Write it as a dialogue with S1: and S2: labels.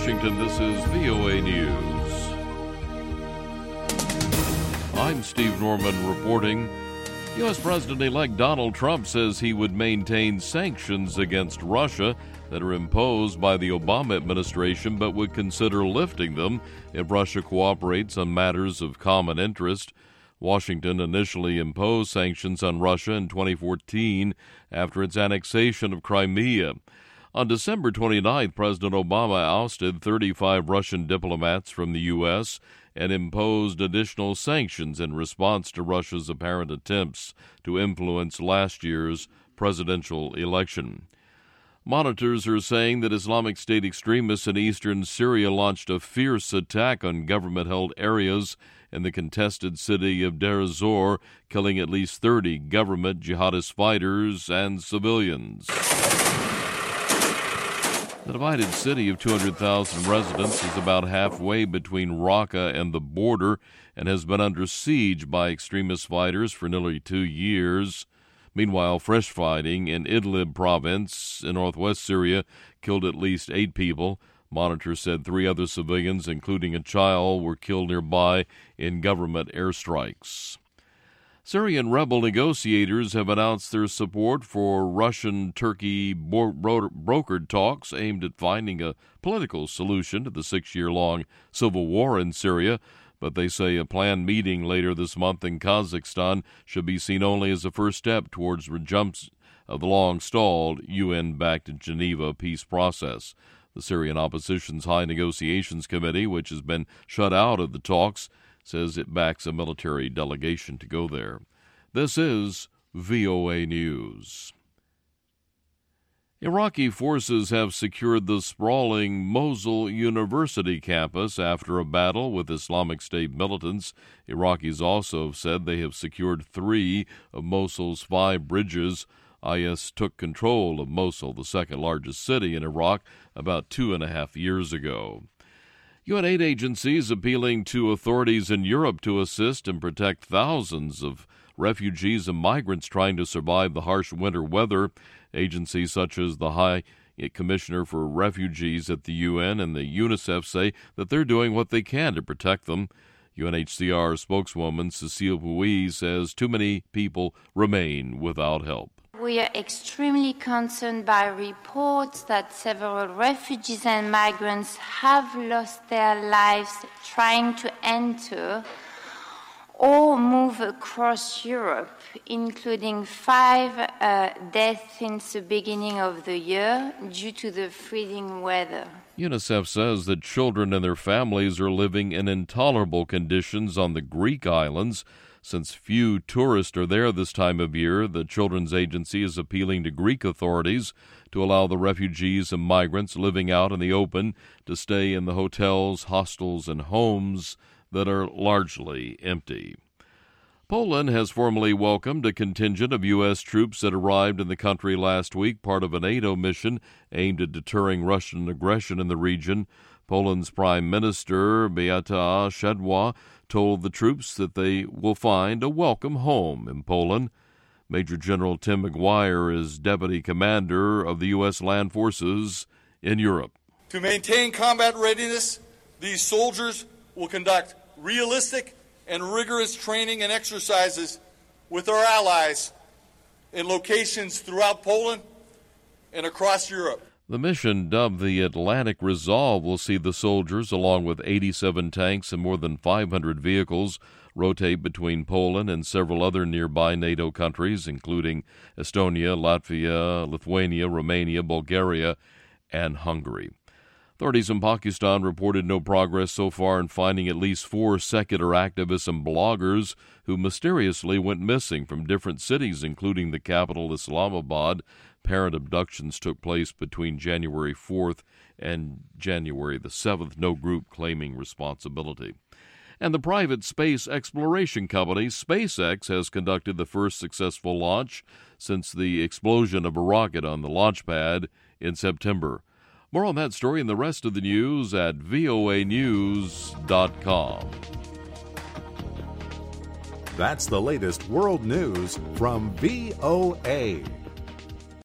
S1: Washington, this is VOA News. I'm Steve Norman reporting. U.S. President-elect Donald Trump says he would maintain sanctions against Russia that are imposed by the Obama administration, but would consider lifting them if Russia cooperates on matters of common interest. Washington initially imposed sanctions on Russia in 2014 after its annexation of Crimea. On December 29th, President Obama ousted 35 Russian diplomats from the U.S. and imposed additional sanctions in response to Russia's apparent attempts to influence last year's presidential election. Monitors are saying that Islamic State extremists in eastern Syria launched a fierce attack on government-held areas in the contested city of Deir ez-Zor, killing at least 30 government jihadist fighters and civilians. The divided city of 200,000 residents is about halfway between Raqqa and the border and has been under siege by extremist fighters for nearly 2 years. Meanwhile, fresh fighting in Idlib province in northwest Syria killed at least 8 people. Monitors said 3 other civilians, including a child, were killed nearby in government airstrikes. Syrian rebel negotiators have announced their support for Russian-Turkey brokered talks aimed at finding a political solution to the 6-year-long civil war in Syria, but they say a planned meeting later this month in Kazakhstan should be seen only as a first step towards resumption of the long-stalled UN-backed Geneva peace process. The Syrian opposition's High Negotiations Committee, which has been shut out of the talks, says it backs a military delegation to go there. This is VOA News. Iraqi forces have secured the sprawling Mosul University campus after a battle with Islamic State militants. Iraqis also have said they have secured 3 of Mosul's 5 bridges. IS took control of Mosul, the second largest city in Iraq, about 2.5 years ago. UN aid agencies appealing to authorities in Europe to assist and protect thousands of refugees and migrants trying to survive the harsh winter weather. Agencies such as the High Commissioner for Refugees at the UN and the UNICEF say that they're doing what they can to protect them. UNHCR spokeswoman Cécile Pouy says too many people remain without help.
S2: We are extremely concerned by reports that several refugees and migrants have lost their lives trying to enter or move across Europe, including 5 deaths since the beginning of the year due to the freezing weather.
S1: UNICEF says that children and their families are living in intolerable conditions on the Greek islands. Since few tourists are there this time of year, the Children's Agency is appealing to Greek authorities to allow the refugees and migrants living out in the open to stay in the hotels, hostels, and homes that are largely empty. Poland has formally welcomed a contingent of U.S. troops that arrived in the country last week, part of a NATO mission aimed at deterring Russian aggression in the region. Poland's Prime Minister Beata Szydło told the troops that they will find a welcome home in Poland. Major General Tim McGuire is Deputy Commander of the U.S. Land Forces in Europe.
S3: To maintain combat readiness, these soldiers will conduct realistic and rigorous training and exercises with our allies in locations throughout Poland and across Europe.
S1: The mission, dubbed the Atlantic Resolve, will see the soldiers, along with 87 tanks and more than 500 vehicles, rotate between Poland and several other nearby NATO countries, including Estonia, Latvia, Lithuania, Romania, Bulgaria, and Hungary. Authorities in Pakistan reported no progress so far in finding at least 4 secular activists and bloggers who mysteriously went missing from different cities, including the capital, Islamabad. Apparent abductions took place between January 4th and January the 7th, no group claiming responsibility. And the private space exploration company SpaceX has conducted the first successful launch since the explosion of a rocket on the launch pad in September. More on that story and the rest of the news at voanews.com.
S4: That's the latest world news from VOA.